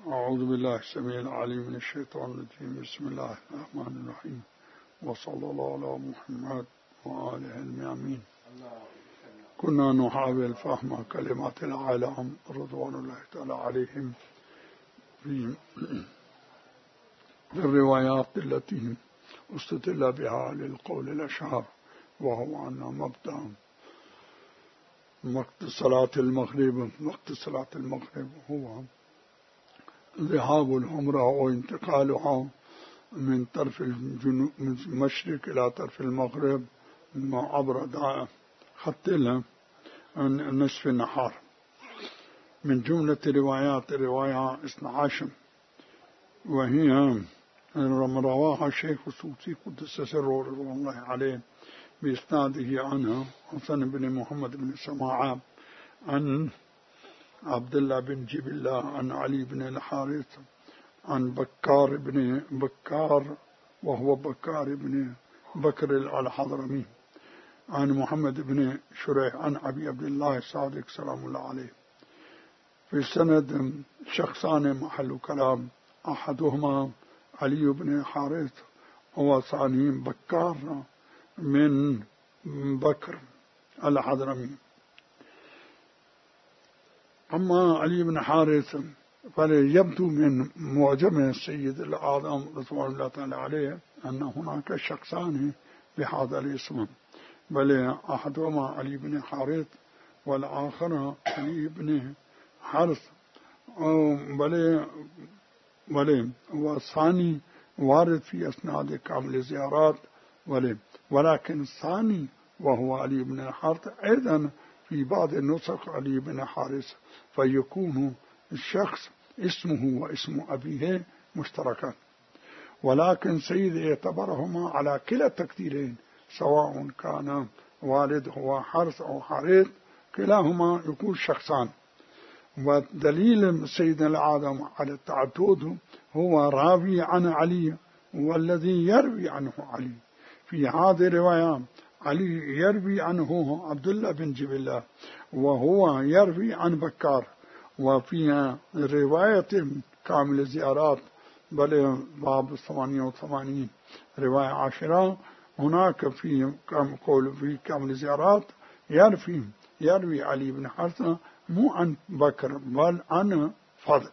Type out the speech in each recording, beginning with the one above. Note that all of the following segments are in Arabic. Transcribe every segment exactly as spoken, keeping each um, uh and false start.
أعوذ بالله السميع العليم من الشيطان الرجيم. بسم الله الرحمن الرحيم، وصلى الله على محمد وآله الميامين. كنا نحاول فهم كلمات العالم رضوان الله تعالى عليهم في الروايات التي استدل بها للقول الأشهر، وهو أن مبدأ وقت صلاة المغرب وقت صلاة المغرب هو ذهاب العمرة وانتقالها من طرف الجنوب من المشرق إلى طرف المغرب عبر خط نصف النهار. من جملة روايات الرواية اثنا عشر، وهي رواها الشيخ السوسي قدس سره رضوان الله عليه بإسناده عنه حسن بن محمد بن سماعة عن عبد الله بن جيب الله عن علي بن الحارث عن بكار بن بكار وهو بكار بن بكر الحضرمي عن محمد بن شريح عن أبي عبد الله الصادق سلام الله عليه. في السند شخصان محل كلام، أحدهما علي بن الحارث وثاني بكار من بكر الحضرمي. أما علي بن حارث فليبدو من معجم السيد الأعظم رضوان الله تعالى عليه أن هناك شخصان بهذا الاسم، بل أحدهما علي بن حارث والآخر علي بن حارث، بل بل والثاني وارد في أسناد كامل الزيارات، ولكن الثاني وهو علي بن الحارث أيضا في بعض النسخ علي بن حارث، فيكون الشخص اسمه واسم أبيه مشتركان، ولكن سيد اعتبرهما على كلا التقديرين سواء كان والد هو حارث أو حارث، كلاهما يكون شخصان. ودليل سيدنا الأعظم على التعدد هو راوي عن علي والذي يروي عنه علي. في هذه الرواية علي يروي عنه عبد الله بن جيب الله وهو يروي عن بكار. وفي رواية كامل الزيارات بل باب ثمانية وثمانين رواية عشرة، هناك في قول في كامل الزيارات يروي يروي علي بن حارث مو عن بكر بل عن فضل.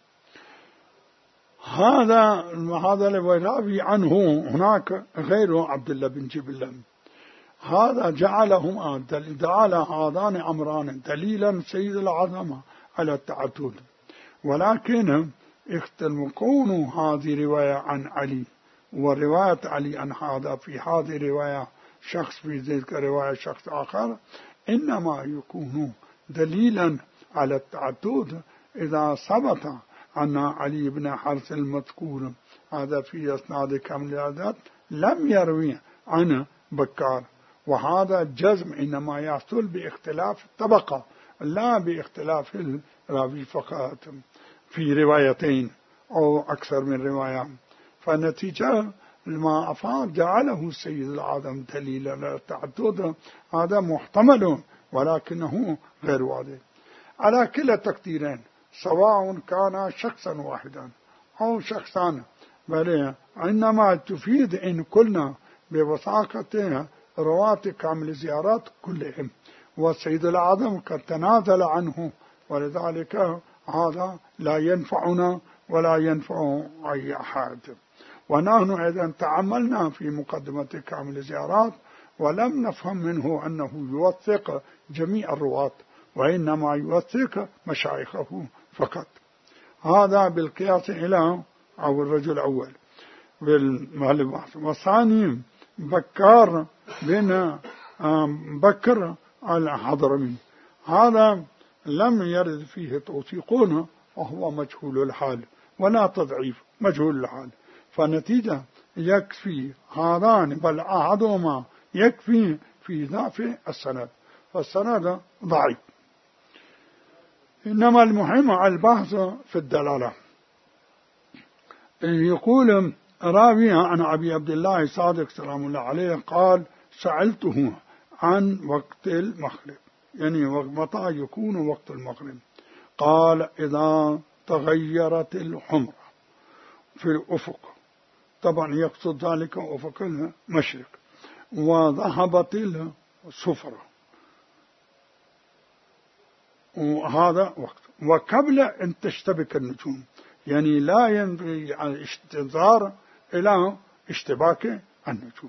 هذا هذا الراوي عنه هناك غير عبد الله بن جيب الله. هذا جعلهما جعل هذان أمران دليلا سيد العظمة على التعدد، ولكن اختلف كون هذه رواية عن علي ورواية علي عن هذا في هذه الرواية شخص في ذلك الرواية شخص آخر، إنما يكون دليلا على التعدد إذا ثبت أن علي بن حارث المذكور هذا في أسناد كامل العدد لم يروي عن بكار، وهذا الجزم إنما يحصل باختلاف الطبقة لا باختلاف الراوي فقط في روايتين أو أكثر من رواية. فنتيجة ما أفاد جعله السيد العظم دليلا على التعدد هذا محتمل ولكنه غير واضح على كلا التقديرين، سواء كان شخصا واحدا أو شخصان، بل إنما تفيد إن كلنا بوثاقة رواة كامل الزيارات كلهم، والسيد الأعظم قد تنازل عنه، ولذلك هذا لا ينفعنا ولا ينفع أي أحد. ونحن أيضا تعملنا في مقدمة كامل الزيارات ولم نفهم منه أنه يوثق جميع الرواة، وإنما يوثق مشايخه فقط. هذا بالقياس إلى أو الرجل الأول بالمعلومات. والثاني بكار بن بكر الحضرمي، هذا لم يرد فيه توثيقون وهو مجهول الحال ولا تضعيف، مجهول الحال. فنتيجة يكفي هذان بل أحدهما يكفي في ضعف السند، فالسند ضعيف. إنما المهم على البحث في الدلالة. يقول راوي عن أبي عبد الله صادق سلام الله عليه قال سألته عن وقت المغرب، يعني متى يكون وقت المغرب؟ قال إذا تغيرت الحمرة في الأفق، طبعا يقصد ذلك أفق المشرق، وذهبت الصفرة، وهذا وقت وقبل أن تشتبك النجوم، يعني لا ينبغي الانتظار إلى اشتباك النجوم.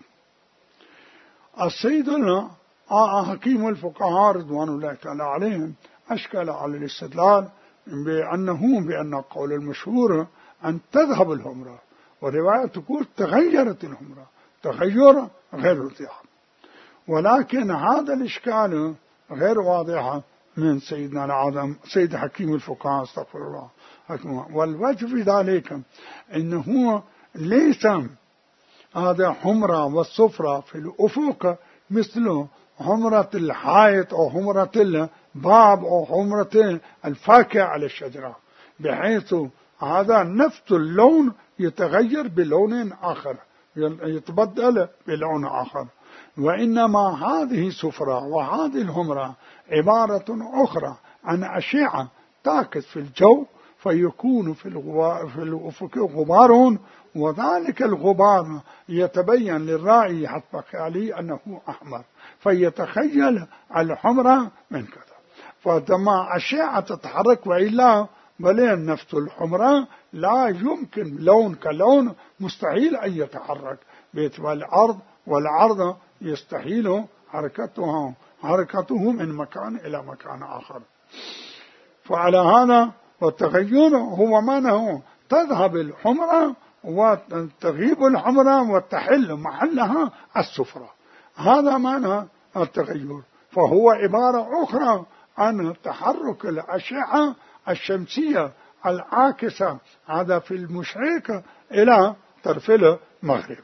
السيد حكيم الفقهاء رضوان الله تعالى عليهم أشكل على الاستدلال بأنه بأن القول المشهور أن تذهب الحمرة، ورواية تقول تغيرت الحمرة، تغير غير واضح، ولكن هذا الإشكال غير واضح من سيدنا العظم سيد حكيم الفقهاء استغفر الله حكمه. والوجه في ذلك إنه ليس هذا حمرة والصفرة في الأفق مثل حمرة الحائط أو حمرة الباب أو حمرة الفاكهة على الشجرة، بحيث هذا نفس اللون يتغير بلون آخر، يتبدل بلون آخر، وإنما هذه الصفرة وهذه الحمرة عبارة أخرى عن أشعة تعكس في الجو، فيكون في في الأفق غبار، وذلك الغبار يتبين للرائي حتى عليه أنه أحمر، فيتخيل الحمرة من كذا، فلما أشعة تتحرك، وإلا بل نفس الحمرة لا يمكن لون كلون مستحيل أن يتحرك باعتبار الأرض، والعرض يستحيل حركتها حركته من مكان إلى مكان آخر. فعلى هذا والتغير هو معناه تذهب الحمرة وتغيب الحمرة وتحل محلها الصفرة، هذا معنى التغير، فهو عبارة أخرى عن تحرك الأشعة الشمسية العاكسة هذا في المشرق إلى طرف المغرب،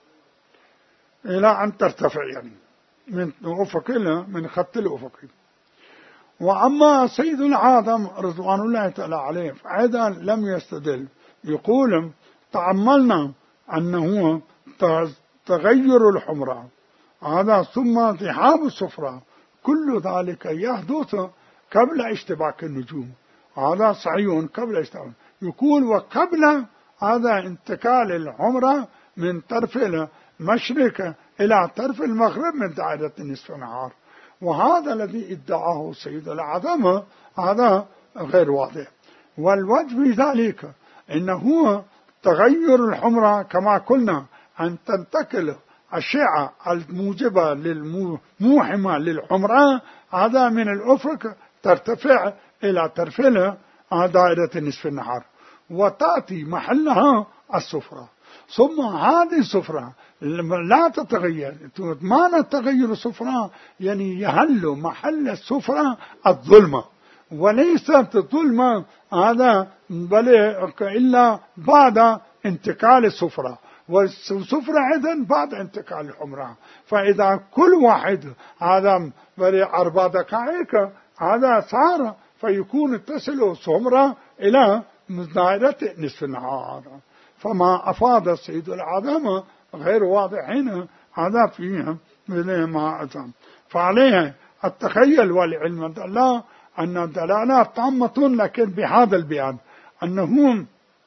إلى أن ترتفع يعني من أفق من خط الأفق. وأما سيد العظم رضوان الله تعالى عليه فأيضا لم يستدل، يقول تعملنا أنه تغير الحمرة هذا ثم ذهاب الصفرة كل ذلك يحدث قبل اشتباك النجوم، هذا صحيح قبل اشتباك، يقول وقبل هذا انتقال الحمرة من طرف المشرق إلى طرف المغرب من دائرة نصف النهار، وهذا الذي ادعاه سيد العظمة هذا غير واضح. والوجه في ذلك إنه تغير الحمرة كما قلنا أن تنتقل الأشعة الموجبة للموحمة للحمرة هذا من الأفق ترتفع إلى طرف دائرة نصف النهار وتأتي محلها الصفرة، ثم هذه الصفرة لا تتغير. معنى تغير الصفرة يعني يهل محل الصفرة الظلمة، وليست الظلمة هذا بل إلا بعد انتقال الصفرة، والصفرة أيضا بعد انتقال الحمرة، فإذا كل واحد هذا بل أربع دقائق هذا صار فيكون تصل الصفرة إلى دائرة نصف النهار. فما أفاد السيد العظمة غير واضحين هذا فيها ما أتم، فعليه التخيل والعلم الله أن الدلالات طامة، لكن بهذا البيان أنه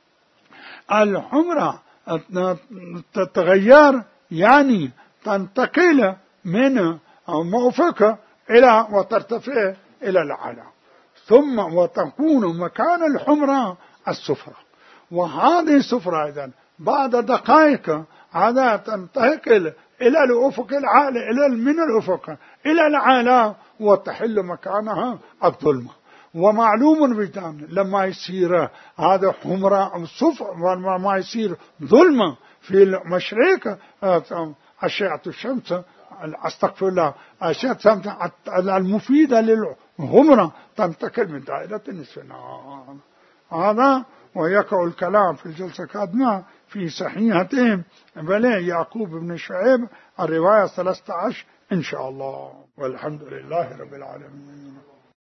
الحمرة تتغير يعني تنتقل من موفق إلى وترتفع إلى الأعلى، ثم وتكون مكان الحمرة الصفرة، وهذه الصفرة أيضا بعد دقائق هذا تنتقل إلى الأفق العالي إلى من الأفق إلى الأعلى وتحل مكانها الظلمة. ومعلوم بيتان لما يصير هذا حمرة أو صفر وما يصير ظلمة في المشرق أشعة الشمس استغفر الله أشعة الشمس المفيدة للحمرة تنتقل من دائرة نصف النهار. هذا ويقع الكلام في الجلسة القادمة في صحيحتهم بل يعقوب بن شعيب الرواية ثلاثة عشر إن شاء الله، والحمد لله رب العالمين.